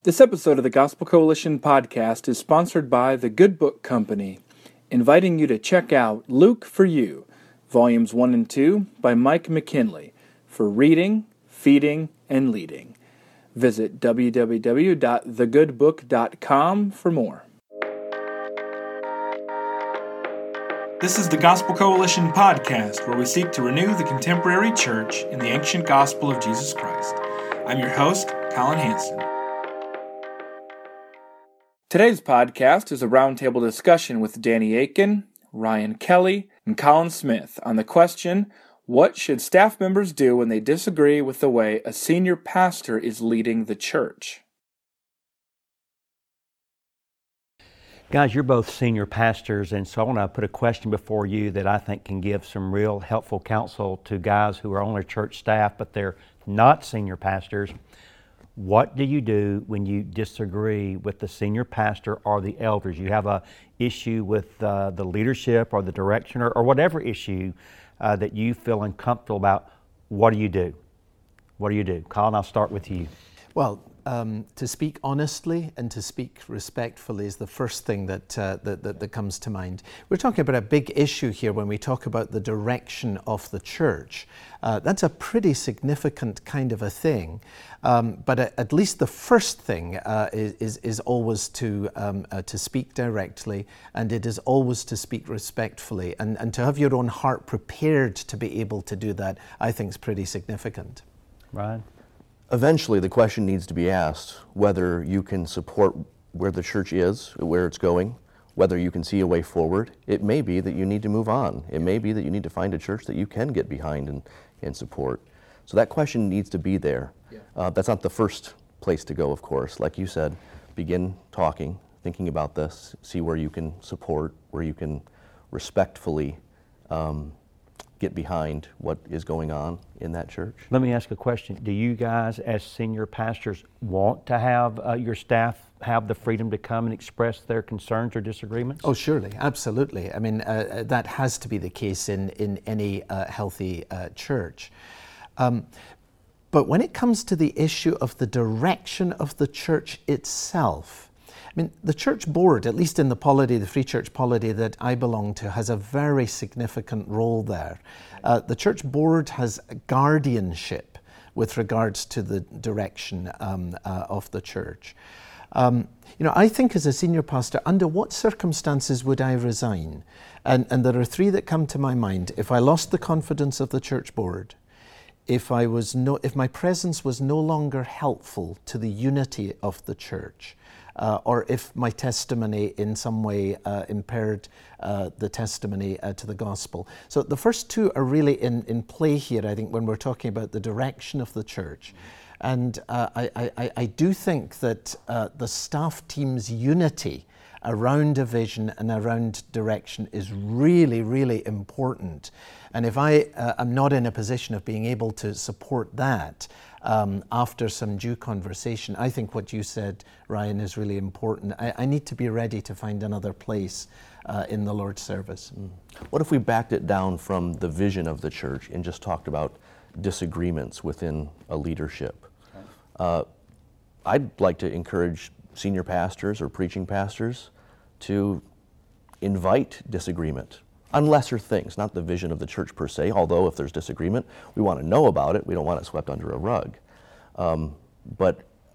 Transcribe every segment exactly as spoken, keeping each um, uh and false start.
This episode of the Gospel Coalition podcast is sponsored by The Good Book Company, inviting you to check out Luke for You, Volumes one and two by Mike McKinley, for reading, feeding, and leading. Visit w w w dot the good book dot com for more. This is the Gospel Coalition podcast, where we seek to renew the contemporary church in the ancient gospel of Jesus Christ. I'm your host, Colin Hanson. Today's podcast is a roundtable discussion with Danny Akin, Ryan Kelly, and Colin Smith on the question, what should staff members do when they disagree with the way a senior pastor is leading the church? Guys, you're both senior pastors, and so I want to put a question before you that I think can give some real helpful counsel to guys who are on their church staff, but they're not senior pastors. What do you do when you disagree with the senior pastor or the elders? You have a issue with uh, the leadership or the direction or, or whatever issue uh, that you feel uncomfortable about. What do you do? What do you do? Colin, I'll start with you. Well, um, to speak honestly and to speak respectfully is the first thing that, uh, that, that that comes to mind. We're talking about a big issue here when we talk about the direction of the church. Uh, that's a pretty significant kind of a thing. Um, but at, at least the first thing uh, is, is is always to um, uh, to speak directly, and it is always to speak respectfully, and, and to have your own heart prepared to be able to do that, I think is pretty significant. Ryan? Eventually, the question needs to be asked whether you can support where the church is, where it's going, whether you can see a way forward. It may be that you need to move on. It may be that you need to find a church that you can get behind and, and support. So that question needs to be there. Yeah. Uh, that's not the first place to go, of course. Like you said, begin talking, thinking about this, see where you can support, where you can respectfully um, get behind what is going on in that church. Let me ask a question. Do you guys, as senior pastors, want to have uh, your staff have the freedom to come and express their concerns or disagreements? Oh, surely, absolutely. I mean, uh, that has to be the case in, in any uh, healthy uh, church. Um, but when it comes to the issue of the direction of the church itself, I mean, the church board, at least in the polity, the Free Church polity that I belong to, has a very significant role there. Uh, the church board has guardianship with regards to the direction um, uh, of the church. Um, you know, I think as a senior pastor, under what circumstances would I resign? And, and there are three that come to my mind. If I lost the confidence of the church board, if I was no, if my presence was no longer helpful to the unity of the church, Uh, or if my testimony in some way uh, impaired uh, the testimony uh, to the gospel. So the first two are really in, in play here, I think, when we're talking about the direction of the church. And uh, I, I, I do think that uh, the staff team's unity around a vision and around direction is really, really important. And if I uh, am not in a position of being able to support that, Um, after some due conversation, I think what you said, Ryan, is really important. I, I need to be ready to find another place uh, in the Lord's service. Mm. What if we backed it down from the vision of the church and just talked about disagreements within a leadership? Okay. Uh, I'd like to encourage senior pastors or preaching pastors to invite disagreement on lesser things, not the vision of the church per se, although if there's disagreement, we want to know about it. We don't want it swept under a rug. Um, but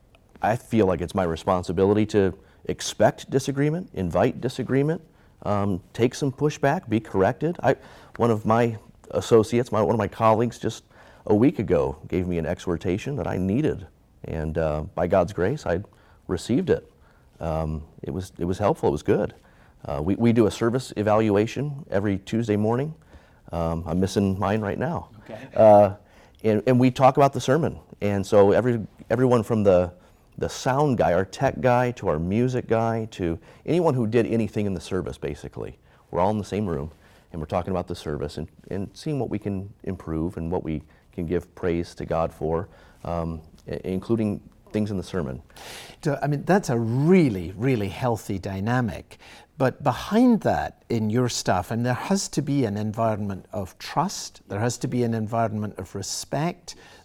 I feel like it's my responsibility to expect disagreement, invite disagreement, um, take some pushback, be corrected. I, one of my associates, my, one of my colleagues just a week ago gave me an exhortation that I needed. And uh, by God's grace, I received it. Um, it was, it was helpful, it was good. Uh, we, we do a service evaluation every Tuesday morning. Um, I'm missing mine right now. Okay. Uh, and, and we talk about the sermon. And so every everyone from the, the sound guy, our tech guy, to our music guy, to anyone who did anything in the service, basically, we're all in the same room, and we're talking about the service and, and seeing what we can improve and what we can give praise to God for, um, including things in the sermon. So, I mean, that's a really, really healthy dynamic. But behind that in your staff, and there has to be an environment of trust, there has to be an environment of respect,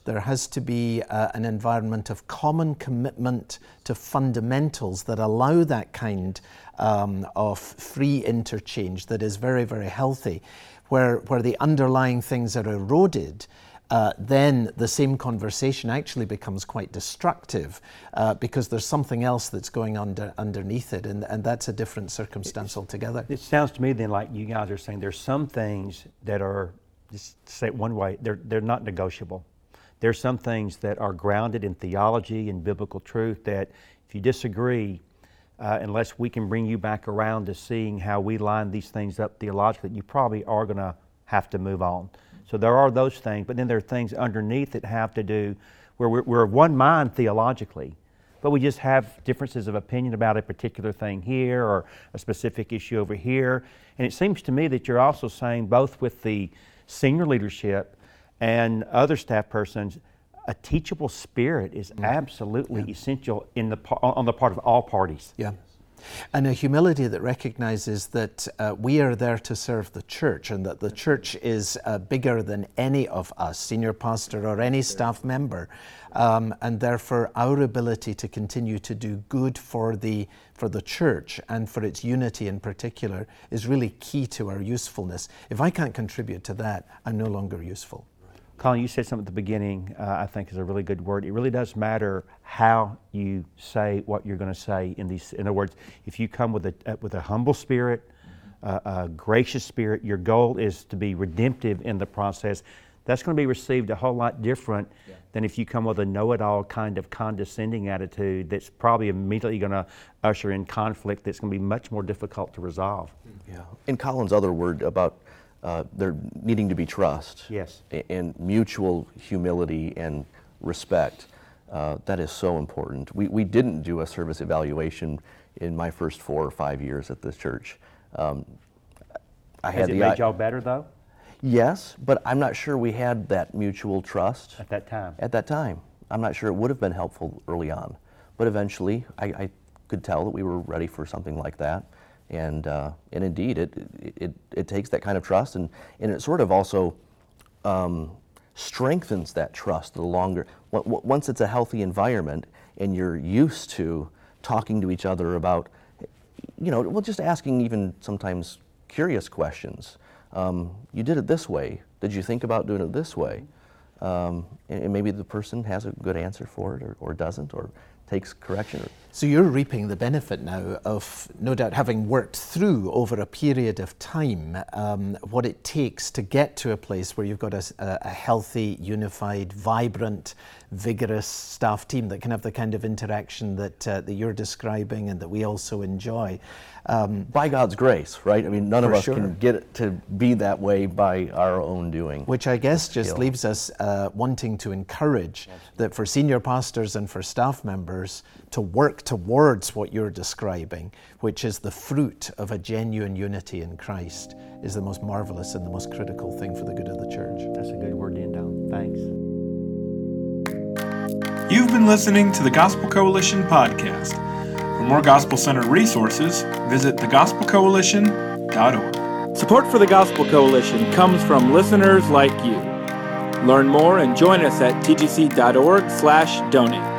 There has to be uh, an environment of common commitment to fundamentals that allow that kind um, of free interchange that is very, very healthy. Where, where the underlying things are eroded, uh, then the same conversation actually becomes quite destructive uh, because there's something else that's going under, underneath it, and, and that's a different circumstance altogether. It sounds to me then like you guys are saying there's some things that are, just say it one way, they're, they're not negotiable. There's some things that are grounded in theology and biblical truth that if you disagree, Uh, unless we can bring you back around to seeing how we line these things up theologically, you probably are going to have to move on. So there are those things, but then there are things underneath that have to do where we're, we're one mind theologically, but we just have differences of opinion about a particular thing here or a specific issue over here. And it seems to me that you're also saying both with the senior leadership and other staff persons, a teachable spirit is absolutely yeah. essential in the on the part of all parties. Yeah. And a humility that recognizes that uh, we are there to serve the church, and that the church is uh, bigger than any of us, senior pastor or any staff member, um, and therefore our ability to continue to do good for the for the church and for its unity in particular is really key to our usefulness. If I can't contribute to that, I'm no longer useful. Colin, you said something at the beginning uh, I think is a really good word. It really does matter how you say what you're going to say in these. In other words, if you come with a uh, with a humble spirit, uh, a gracious spirit, your goal is to be redemptive in the process. That's going to be received a whole lot different yeah. than if you come with a know-it-all kind of condescending attitude that's probably immediately going to usher in conflict that's going to be much more difficult to resolve. Yeah. In Colin's other word about Uh, there needing to be trust yes. and mutual humility and respect. Uh, that is so important. We, we didn't do a service evaluation in my first four or five years at this church. Um, I Has had it the, made y'all better though? Yes, but I'm not sure we had that mutual trust. At that time? At that time. I'm not sure it would have been helpful early on. But eventually I, I could tell that we were ready for something like that. And uh, and indeed, it, it it takes that kind of trust, and, and it sort of also um, strengthens that trust the longer. Once it's a healthy environment, and you're used to talking to each other about, you know, well, just asking even sometimes curious questions. Um, you did it this way. Did you think about doing it this way? Um, and, and maybe the person has a good answer for it, or, or doesn't, or takes correction. So you're reaping the benefit now of, no doubt, having worked through over a period of time um, what it takes to get to a place where you've got a, a healthy, unified, vibrant, vigorous staff team that can have the kind of interaction that uh, that you're describing and that we also enjoy. Um, by God's grace, right? I mean, none of us sure. can get it to be that way by our own doing. Which I guess just skill. leaves us uh, wanting to encourage Absolutely. That for senior pastors and for staff members to work towards what you're describing, which is the fruit of a genuine unity in Christ, is the most marvelous and the most critical thing for the good of the church. That's a good word to end on. Thanks. You've been listening to the Gospel Coalition podcast. For more gospel-centered resources, visit the gospel coalition dot org. Support for the Gospel Coalition comes from listeners like you. Learn more and join us at t g c dot org slash donate.